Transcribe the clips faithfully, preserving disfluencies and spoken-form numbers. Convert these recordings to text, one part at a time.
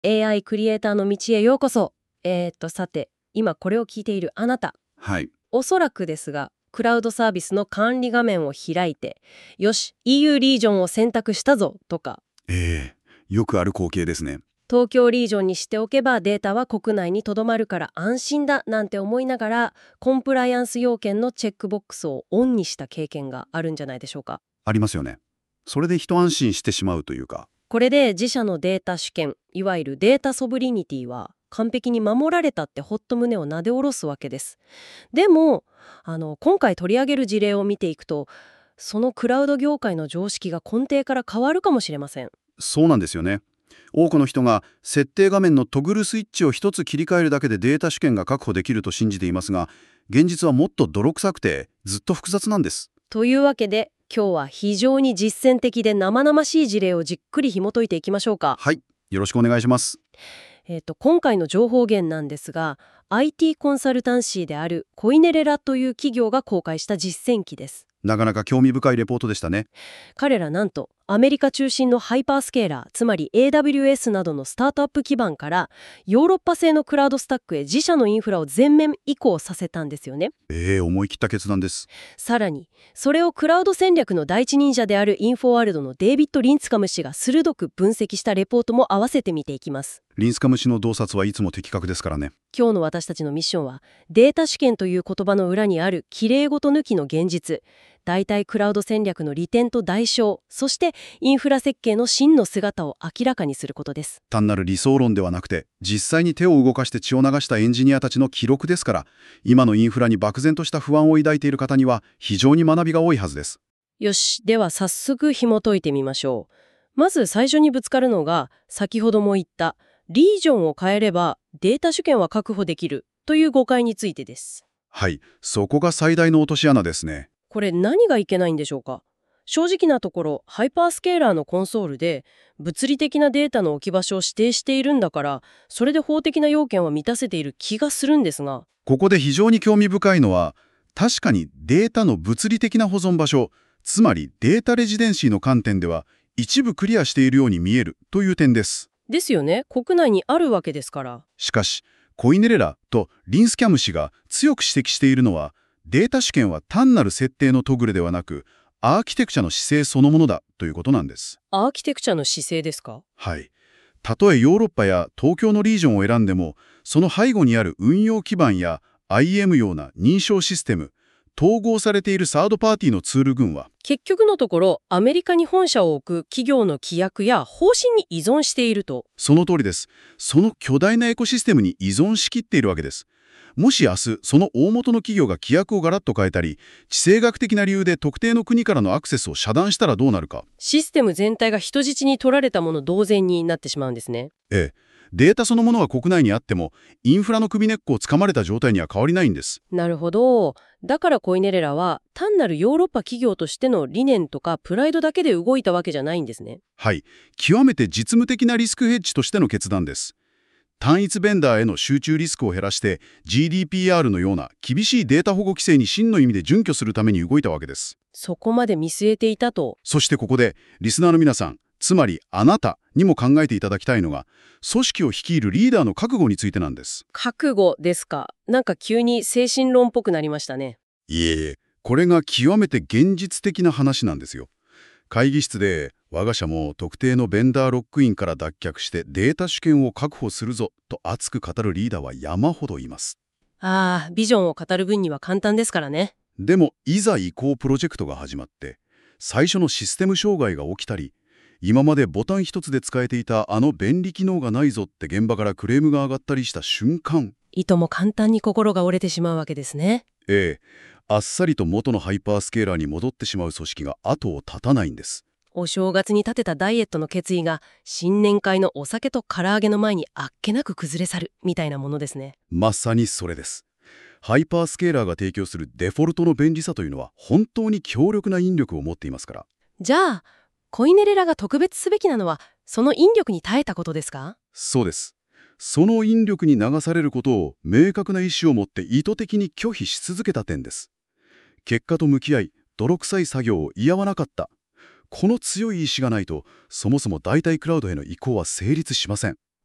エーアイ クリエイターの道へようこそ。えーっと、さて、今これを聞いているあなた。 はい。 おそらくですが、クラウドサービスの管理画面を開いて、よし、イーユー リージョンを選択したぞとか、 ええよくある光景ですね。 東京リージョンにしておけばデータは国内に留まるから安心だなんて思いながら、コンプライアンス要件のチェックボックスをオンにした経験があるんじゃないでしょうか。 ありますよね。それで一安心してしまうというか。 これで自社のデータ主権、いわゆるデータソブリニティは完璧に守られたってほっと胸をなで下ろすわけです。でもあの今回取り上げる事例を見ていくと、そのクラウド業界の常識が根底から変わるかもしれません。 そうなんですよね。多くの人が設定画面のトグルスイッチを一つ切り替えるだけでデータ主権が確保できると信じていますが、現実はもっと泥臭くてずっと複雑なんです。 というわけで今日は非常に実践的で生々しい事例をじっくり紐解いていきましょうか。 はい。よろしくお願いします。 えーと今回の情報源なんですが、 アイティー コンサルタンシーであるコイネレラという企業が公開した実践記です。 なかなか興味深いレポートでしたね。 彼らなんとアメリカ中心のハイパースケーラー、つまり エーダブリューエス などのスタートアップ基盤からヨーロッパ製のクラウドスタックへ自社のインフラを全面移行させたんですよね。 ええ思い切った決断です。 さらにそれをクラウド戦略の第一人者であるインフォワールドのデイビッド・リンツカム氏が鋭く分析したレポートも合わせて見ていきます。 リンスカム氏の洞察はいつも的確ですからね。 今日の私たちのミッションは、データ主権という言葉の裏にある綺麗事抜きの現実、代替クラウド戦略の利点と代償、そしてインフラ設計の真の姿を明らかにすることです。 単なる理想論ではなくて、実際に手を動かして血を流したエンジニアたちの記録ですから、今のインフラに漠然とした不安を抱いている方には非常に学びが多いはずです。 よし、では早速紐解いてみましょう。まず最初にぶつかるのが、先ほども言ったリージョンを変えればデータ主権は確保できるという誤解についてです。 はい、そこが最大の落とし穴ですね。 これ何がいけないんでしょうか。正直なところ、ハイパースケーラーのコンソールで物理的なデータの置き場所を指定しているんだから、それで法的な要件は満たせている気がするんですが、 ここで非常に興味深いのは、確かにデータの物理的な保存場所、つまりデータレジデンシーの観点では一部クリアしているように見えるという点です。 ですよね。国内にあるわけですから。 しかし、コイネレラとリンスキャム氏が強く指摘しているのは、データ主権は単なる設定のトグルではなく、アーキテクチャの姿勢そのものだということなんです。 アーキテクチャの姿勢ですか。 はい。たとえヨーロッパや東京のリージョンを選んでも、その背後にある運用基盤や アイエム ような認証システム、統合されているサードパーティーのツール群は、 結局のところ、アメリカに本社を置く企業の規約や方針に依存していると。 その通りです。その巨大なエコシステムに依存しきっているわけです。もし明日、その大元の企業が規約をガラッと変えたり、地政学的な理由で特定の国からのアクセスを遮断したらどうなるか。 システム全体が人質に取られたもの同然になってしまうんですね。 ええ。データそのものは国内にあっても、インフラの首根っこをつかまれた状態には変わりないんです。 なるほど。だからコイネレラは単なるヨーロッパ企業としての理念とかプライドだけで動いたわけじゃないんですね。 はい。極めて実務的なリスクヘッジとしての決断です。単一ベンダーへの集中リスクを減らして ジーディーピーアール のような厳しいデータ保護規制に真の意味で準拠するために動いたわけです。 そこまで見据えていたと。 そしてここでリスナーの皆さん、つまりあなたにも考えていただきたいのが、組織を率いるリーダーの覚悟についてなんです。 覚悟ですか。なんか急に精神論っぽくなりましたね。 いえいえ、これが極めて現実的な話なんですよ。会議室で我が社も特定のベンダーロックインから脱却してデータ主権を確保するぞと熱く語るリーダーは山ほどいます。 ああ、ビジョンを語る分には簡単ですからね。 でもいざ移行プロジェクトが始まって最初のシステム障害が起きたり、今までボタン一つで使えていたあの便利機能がないぞって現場からクレームが上がったりした瞬間、 いとも簡単に心が折れてしまうわけですね。 ええ、あっさりと元のハイパースケーラーに戻ってしまう組織が後を絶たないんです。 お正月に立てたダイエットの決意が新年会のお酒と唐揚げの前にあっけなく崩れ去るみたいなものですね。 まさにそれです。ハイパースケーラーが提供するデフォルトの便利さというのは本当に強力な引力を持っていますから。 じゃあ、コイネレラが特別すべきなのはその引力に耐えたことですか？ そうです。その引力に流されることを明確な意思を持って意図的に拒否し続けた点です。結果と向き合い、泥臭い作業を嫌わなかった。この強い意志がないと、そもそも代替クラウドへの移行は成立しません。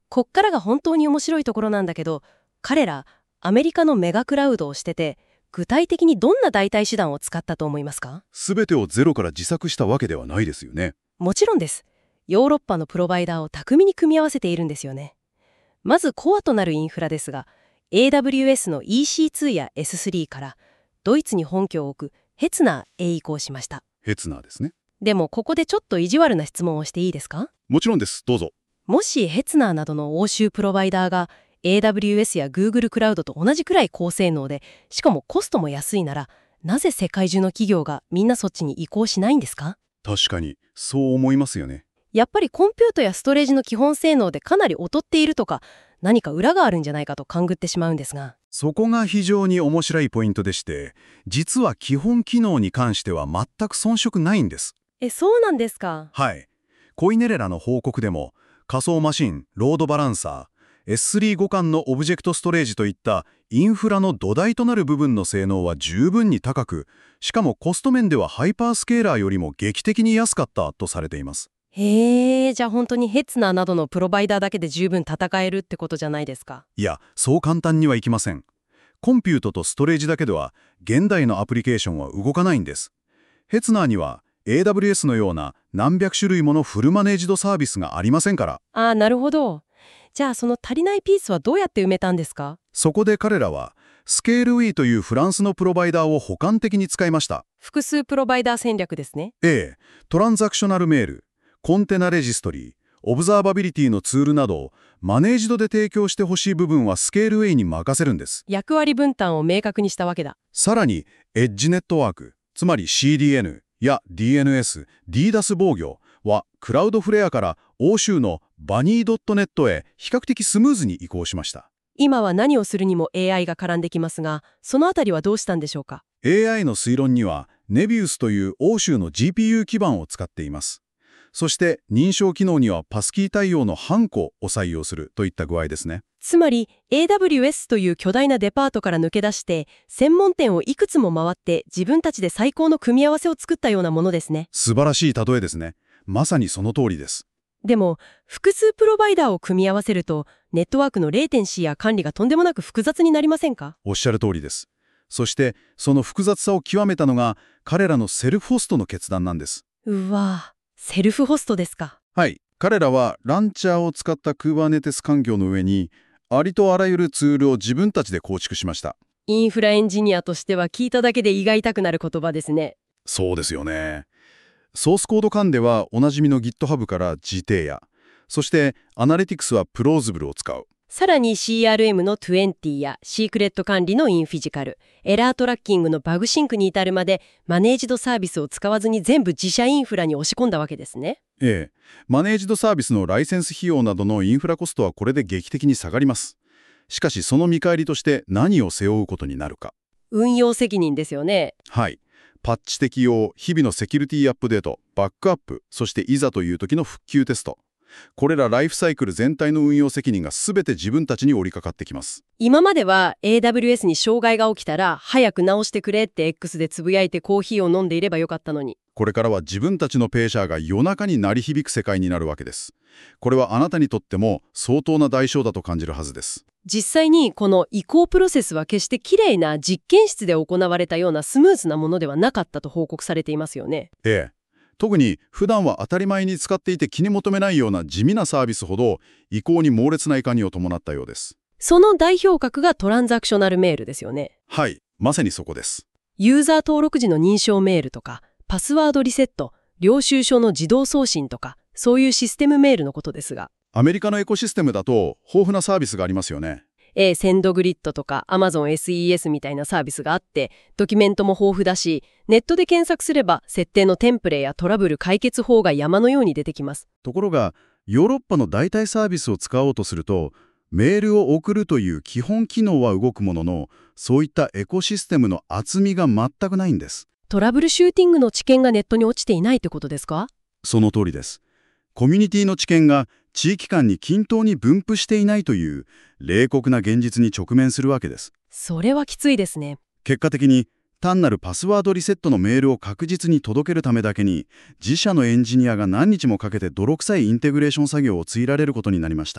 こっからが本当に面白いところなんだけど、彼らアメリカのメガクラウドをしてて、具体的にどんな代替手段を使ったと思いますか？ 全てをゼロから自作したわけではないですよね。 もちろんです。ヨーロッパのプロバイダーを巧みに組み合わせているんですよね。まずコアとなるインフラですが、 エーダブリューエス の イーシーツー や エススリー からドイツに本拠を置くヘツナーへ移行しました。 ヘツナーですね。 でもここでちょっと意地悪な質問をしていいですか？ もちろんです。どうぞ。 もしヘツナーなどの欧州プロバイダーが エーダブリューエス や Google クラウドと同じくらい高性能で、しかもコストも安いなら、なぜ世界中の企業がみんなそっちに移行しないんですか？ 確かにそう思いますよね。 やっぱりコンピュータやストレージの基本性能でかなり劣っているとか、何か裏があるんじゃないかと勘ぐってしまうんですが。 そこが非常に面白いポイントでして、実は基本機能に関しては全く遜色ないんです。 え、そうなんですか？ はい。コイネレラの報告でも、仮想マシン、ロードバランサー、エススリー 互換のオブジェクトストレージといったインフラの土台となる部分の性能は十分に高く、しかもコスト面ではハイパースケーラーよりも劇的に安かったとされています。 へえ、じゃあ本当にヘツナーなどのプロバイダーだけで十分戦えるってことじゃないですか？ いや、そう簡単にはいきません。コンピュートとストレージだけでは、現代のアプリケーションは動かないんです。ヘツナーには エーダブリューエス のような何百種類ものフルマネージドサービスがありませんから。 ああ、なるほど。じゃあその足りないピースはどうやって埋めたんですか？ そこで彼らは、スケールウィーというフランスのプロバイダーを補完的に使いました。 複数プロバイダー戦略ですね。 ええ、トランザクショナルメール、コンテナレジストリー、オブザーバビリティのツールなど、マネージドで提供してほしい部分はスケールウェイに任せるんです。 役割分担を明確にしたわけだ。 さらに、エッジネットワーク、つまり シーディーエヌ や ディーエヌエス、ディーダス 防御は、クラウドフレアから欧州のバニー ドットネット へ比較的スムーズに移行しました。 今は何をするにも エーアイ が絡んできますが、そのあたりはどうしたんでしょうか？ エーアイ の推論には、ネビウスという欧州の ジーピーユー 基盤を使っています。そして認証機能にはパスキー対応のハンコを採用するといった具合ですね。 つまり エーダブリューエス という巨大なデパートから抜け出して、専門店をいくつも回って自分たちで最高の組み合わせを作ったようなものですね。 素晴らしい例えですね。まさにその通りです。 でも複数プロバイダーを組み合わせると、ネットワークのレイテンシーや管理がとんでもなく複雑になりませんか？ おっしゃる通りです。そしてその複雑さを極めたのが彼らのセルフホストの決断なんです。 うわぁ、セルフホストですか？ はい。彼らはランチャーを使った Kubernetes 環境の上にありとあらゆるツールを自分たちで構築しました。 インフラエンジニアとしては聞いただけで胃が痛くなる言葉ですね。 そうですよね。ソースコード間ではおなじみの GitHub から ジーティー や、そしてアナリティクスは Plausible を使う。 さらに シーアールエム のにじゅうやシークレット管理のインフィジカル、エラートラッキングのバグシンクに至るまでマネージドサービスを使わずに全部自社インフラに押し込んだわけですね。 ええ。マネージドサービスのライセンス費用などのインフラコストはこれで劇的に下がります。しかしその見返りとして何を背負うことになるか。 運用責任ですよね。 はい。パッチ適用、日々のセキュリティアップデート、バックアップ、そしていざという時の復旧テスト。これらライフサイクル全体の運用責任が全て自分たちに折りかかってきます。 今までは エーダブリューエス に障害が起きたら早く直してくれって X でつぶやいてコーヒーを飲んでいればよかったのに。 これからは自分たちのペーシャーが夜中に鳴り響く世界になるわけです。これはあなたにとっても相当な代償だと感じるはずです。 実際にこの移行プロセスは決してきれいな実験室で行われたようなスムーズなものではなかったと報告されていますよね。 ええ。特に普段は当たり前に使っていて気に求めないような地味なサービスほど移行に猛烈な怒りを伴ったようです。 その代表格がトランザクショナルメールですよね。 はい、まさにそこです。 ユーザー登録時の認証メールとか、パスワードリセット、領収書の自動送信とか、そういうシステムメールのことですが。 アメリカのエコシステムだと豊富なサービスがありますよね。 えー、センドグリッドとか Amazon エスイーエス みたいなサービスがあって、ドキュメントも豊富だし、ネットで検索すれば設定のテンプレやトラブル解決法が山のように出てきます。 ところが、ヨーロッパの代替サービスを使おうとすると、メールを送るという基本機能は動くものの、そういったエコシステムの厚みが全くないんです。 トラブルシューティングの知見がネットに落ちていないってことですか？ その通りです。コミュニティの知見が地域間に均等に分布していないという冷酷な現実に直面するわけです。 それはきついですね。 結果的に単なるパスワードリセットのメールを確実に届けるためだけに自社のエンジニアが何日もかけて泥臭いインテグレーション作業を強いられることになりました。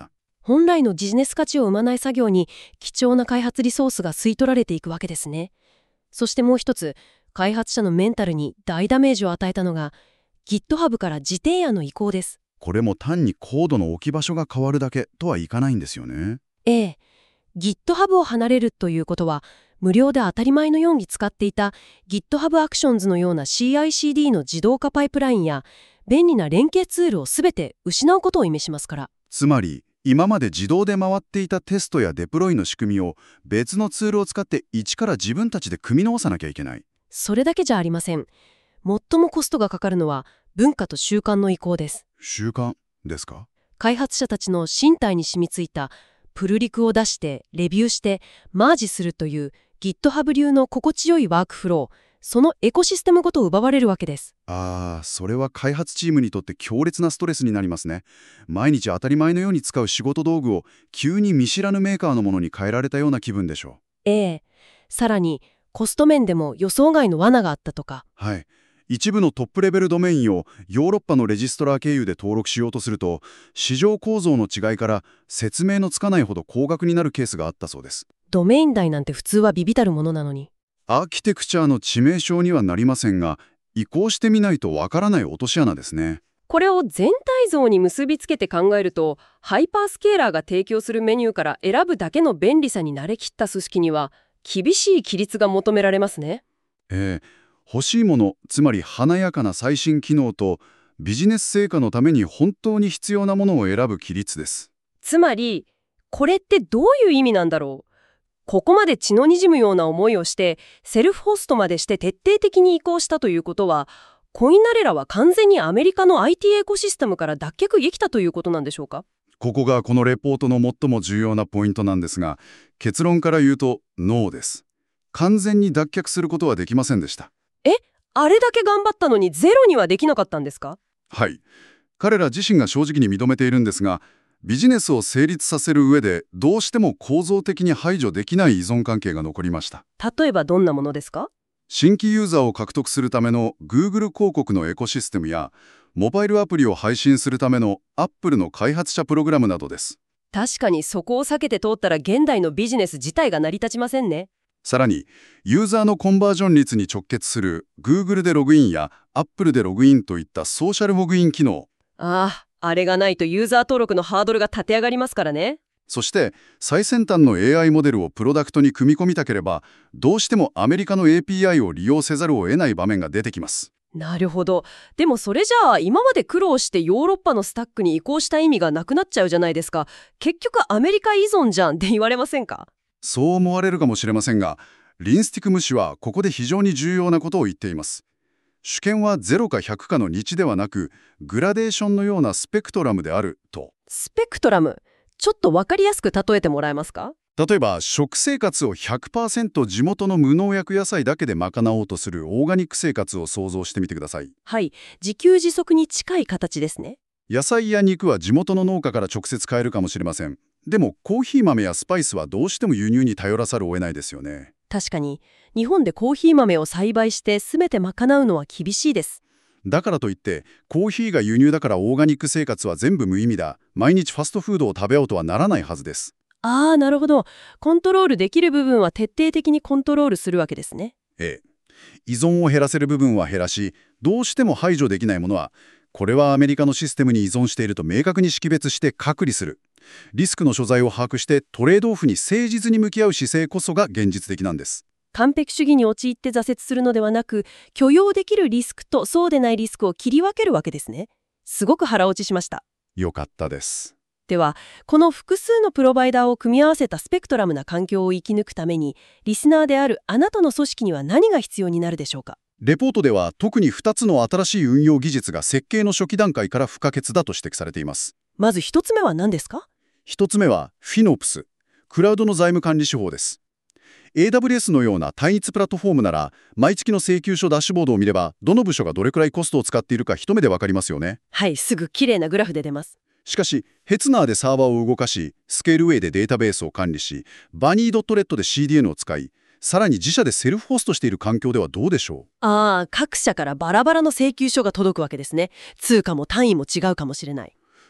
本来のビジネス価値を生まない作業に貴重な開発リソースが吸い取られていくわけですね。そしてもう一つ、開発者のメンタルに大ダメージを与えたのが GitHub から自提案の移行です。 これも単にコードの置き場所が変わるだけとはいかないんですよね。 ええ、GitHub を離れるということは、無料で当たり前のように使っていた GitHub Actions のような シーアイシーディー の自動化パイプラインや便利な連携ツールをすべて失うことを意味しますから。 つまり、今まで自動で回っていたテストやデプロイの仕組みを別のツールを使って一から自分たちで組み直さなきゃいけない。 それだけじゃありません。最もコストがかかるのは文化と習慣の移行です。 習慣ですか？ 開発者たちの身体に染みついたプルリクを出してレビューしてマージするという GitHub 流の心地よいワークフロー、そのエコシステムごと奪われるわけです。 ああ、それは開発チームにとって強烈なストレスになりますね。毎日当たり前のように使う仕事道具を急に見知らぬメーカーのものに変えられたような気分でしょう。ええ。さらにコスト面でも予想外の罠があったとか。 はい。一部のトップレベルドメインをヨーロッパのレジストラー経由で登録しようとすると、市場構造の違いから説明のつかないほど高額になるケースがあったそうです。 ドメイン代なんて普通は微々たるものなのに。 アーキテクチャの致命傷にはなりませんが、移行してみないとわからない落とし穴ですね。 これを全体像に結びつけて考えると、ハイパースケーラーが提供するメニューから選ぶだけの便利さに慣れきった組織には厳しい規律が求められますね。 ええ、欲しいもの、つまり華やかな最新機能とビジネス成果のために本当に必要なものを選ぶ規律です。 つまり、これってどういう意味なんだろう。ここまで血の滲むような思いをしてセルフホストまでして徹底的に移行したということは、コインナレラは完全にアメリカの アイティー エコシステムから脱却できたということなんでしょうか。 ここがこのレポートの最も重要なポイントなんですが、結論から言うとノーです。完全に脱却することはできませんでした。 え、あれだけ頑張ったのにゼロにはできなかったんですか？ はい。彼ら自身が正直に認めているんですが、ビジネスを成立させる上でどうしても構造的に排除できない依存関係が残りました。 例えばどんなものですか？ 新規ユーザーを獲得するための Google 広告のエコシステムや、モバイルアプリを配信するための Apple の開発者プログラムなどです。 確かにそこを避けて通ったら現代のビジネス自体が成り立ちませんね。 さらに、ユーザーのコンバージョン率に直結する Google でログインや Apple でログインといったソーシャルログイン機能。 ああ、あれがないとユーザー登録のハードルが立て上がりますからね。 そして最先端の エーアイ モデルをプロダクトに組み込みたければ、どうしてもアメリカの エーピーアイ を利用せざるを得ない場面が出てきます。 なるほど。でもそれじゃあ今まで苦労してヨーロッパのスタックに移行した意味がなくなっちゃうじゃないですか。結局アメリカ依存じゃんって言われませんか？ そう思われるかもしれませんが、リンスティクム氏はここで非常に重要なことを言っています。主権はゼロかひゃくかの日ではなく、グラデーションのようなスペクトラムであると。 スペクトラム、ちょっと分かりやすく例えてもらえますか？ 例えば食生活を ひゃくパーセント 地元の無農薬野菜だけで賄おうとするオーガニック生活を想像してみてください。 はい、自給自足に近い形ですね。 野菜や肉は地元の農家から直接買えるかもしれません。でもコーヒー豆やスパイスはどうしても輸入に頼らざるを得ないですよね。 確かに日本でコーヒー豆を栽培して全て賄うのは厳しいです。 だからといってコーヒーが輸入だからオーガニック生活は全部無意味だ、毎日ファストフードを食べようとはならないはずです。 ああ、なるほど。コントロールできる部分は徹底的にコントロールするわけですね。 ええ。依存を減らせる部分は減らし、どうしても排除できないものは、これはアメリカのシステムに依存していると明確に識別して隔離する。リスクの所在を把握してトレードオフに誠実に向き合う姿勢こそが現実的なんです。 完璧主義に陥って挫折するのではなく、許容できるリスクとそうでないリスクを切り分けるわけですね。すごく腹落ちしました。 よかったです。 では、この複数のプロバイダーを組み合わせたスペクトラムな環境を生き抜くために、リスナーであるあなたの組織には何が必要になるでしょうか？ レポートでは特にふたつの新しい運用技術が設計の初期段階から不可欠だと指摘されています。 まずひとつめは何ですか？ ひとつめは フィノプス、クラウドの財務管理手法です。エーダブリューエス のような単一プラットフォームなら、毎月の請求書ダッシュボードを見れば、どの部署がどれくらいコストを使っているか一目でわかりますよね。 はい、すぐ綺麗なグラフで出ます。 しかし、ヘツナーでサーバーを動かし、スケールウェイでデータベースを管理し、バニー ドットレット で シーディーエヌ を使い、さらに自社でセルフホストしている環境ではどうでしょう？ ああ、各社からバラバラの請求書が届くわけですね。通貨も単位も違うかもしれない。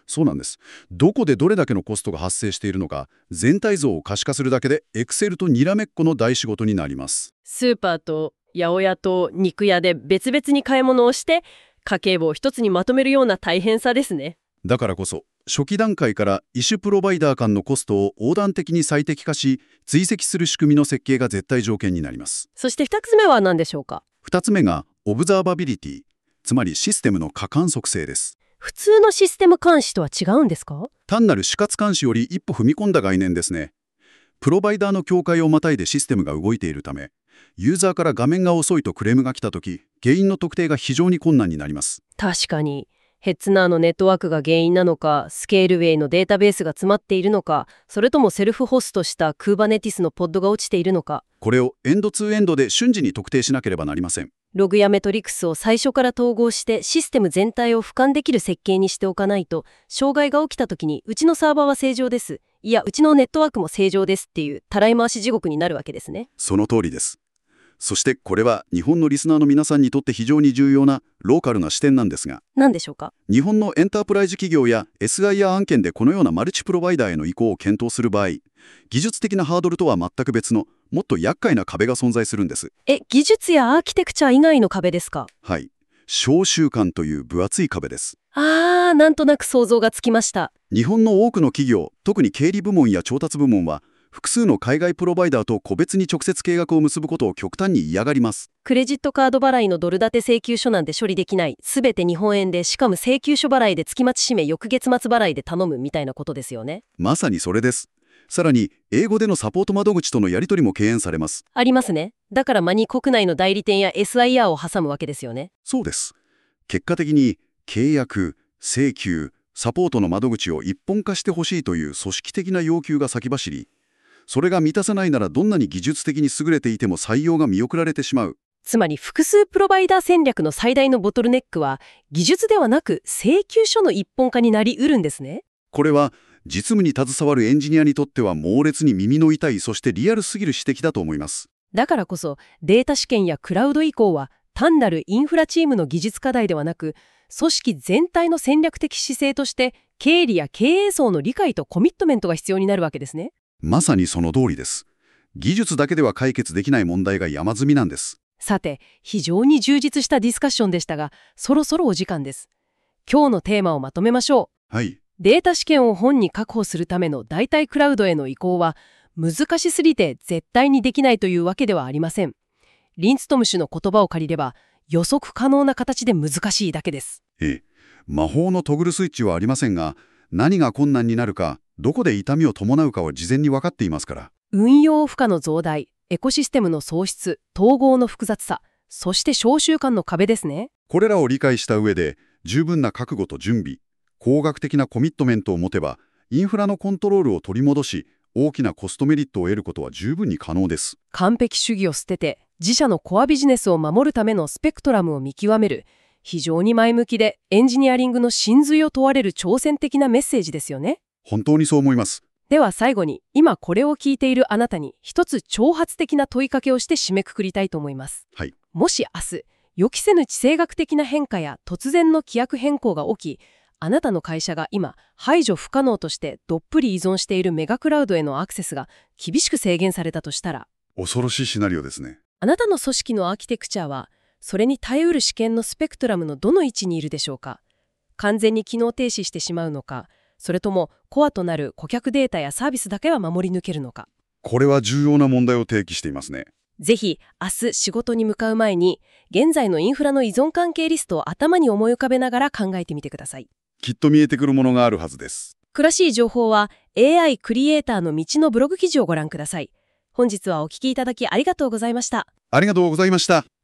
そうなんです。どこでどれだけのコストが発生しているのか、全体像を可視化するだけで、Excel とにらめっこの大仕事になります。 スーパーと八百屋と肉屋で別々に買い物をして、家計簿を一つにまとめるような大変さですね。 だからこそ、初期段階から異種プロバイダー間のコストを横断的に最適化し、追跡する仕組みの設計が絶対条件になります。 そして二つ目は何でしょうか？ 二つ目が、オブザーバビリティ、つまりシステムの可観測性です。 普通のシステム監視とは違うんですか？ 単なる死活監視より一歩踏み込んだ概念ですね。プロバイダーの境界をまたいでシステムが動いているため、ユーザーから画面が遅いとクレームが来たとき、原因の特定が非常に困難になります。 確かに。ヘッツナーのネットワークが原因なのか、スケールウェイのデータベースが詰まっているのか、それともセルフホストした Kubernetes のポッドが落ちているのか。 これをエンドツーエンドで瞬時に特定しなければなりません。 ログやメトリクスを最初から統合してシステム全体を俯瞰できる設計にしておかないと、障害が起きた時にうちのサーバーは正常です。いや、うちのネットワークも正常ですっていうたらい回し地獄になるわけですね。 その通りです。そしてこれは日本のリスナーの皆さんにとって非常に重要なローカルな視点なんですが、 何でしょうか？ 日本のエンタープライズ企業や エスアイアール 案件でこのようなマルチプロバイダーへの移行を検討する場合、技術的なハードルとは全く別のもっと厄介な壁が存在するんです。 え、技術やアーキテクチャ以外の壁ですか？ はい。商習慣という分厚い壁です。 あー、なんとなく想像がつきました。 日本の多くの企業、特に経理部門や調達部門は、複数の海外プロバイダーと個別に直接契約を結ぶことを極端に嫌がります。 クレジットカード払いのドル建て請求書なんて処理できない。すべて日本円で、しかも請求書払いで月末締め翌月末払いで頼むみたいなことですよね。 まさにそれです。さらに、英語でのサポート窓口とのやり取りも敬遠されます。 ありますね。だからマニ国内の代理店や エスアイアール を挟むわけですよね。 そうです。結果的に、契約、請求、サポートの窓口を一本化してほしいという組織的な要求が先走り、それが満たせないならどんなに技術的に優れていても採用が見送られてしまう。 つまり複数プロバイダー戦略の最大のボトルネックは技術ではなく請求書の一本化になりうるんですね。 これは実務に携わるエンジニアにとっては猛烈に耳の痛い、そしてリアルすぎる指摘だと思います。 だからこそデータ試験やクラウド移行は単なるインフラチームの技術課題ではなく、組織全体の戦略的姿勢として経理や経営層の理解とコミットメントが必要になるわけですね。 まさにその通りです。技術だけでは解決できない問題が山積みなんです。 さて、非常に充実したディスカッションでしたが、そろそろお時間です。今日のテーマをまとめましょう。 はい。 データ試験を本に確保するための代替クラウドへの移行は、難しすぎて絶対にできないというわけではありません。リンツトム氏の言葉を借りれば、予測可能な形で難しいだけです。 ええ、魔法のトグルスイッチはありませんが、何が困難になるか、どこで痛みを伴うかは事前に分かっていますから。 運用負荷の増大、エコシステムの喪失、統合の複雑さ、そして商習慣の壁ですね。 これらを理解した上で、十分な覚悟と準備、工学的なコミットメントを持てば、インフラのコントロールを取り戻し、大きなコストメリットを得ることは十分に可能です。 完璧主義を捨てて、自社のコアビジネスを守るためのスペクトラムを見極める、非常に前向きでエンジニアリングの真髄を問われる挑戦的なメッセージですよね。 本当にそう思います。 では最後に、今これを聞いているあなたに一つ挑発的な問いかけをして締めくくりたいと思います。 はい。 もし明日、予期せぬ地政学的な変化や突然の規約変更が起き、あなたの会社が今、排除不可能としてどっぷり依存しているメガクラウドへのアクセスが厳しく制限されたとしたら、 恐ろしいシナリオですね。 あなたの組織のアーキテクチャは、それに耐えうる試験のスペクトラムのどの位置にいるでしょうか？完全に機能停止してしまうのか、それともコアとなる顧客データやサービスだけは守り抜けるのか。 これは重要な問題を提起していますね。 ぜひ明日仕事に向かう前に、現在のインフラの依存関係リストを頭に思い浮かべながら考えてみてください。 きっと見えてくるものがあるはずです。 詳しい情報は エーアイ クリエイターの道のブログ記事をご覧ください。本日はお聞きいただきありがとうございました。 ありがとうございました。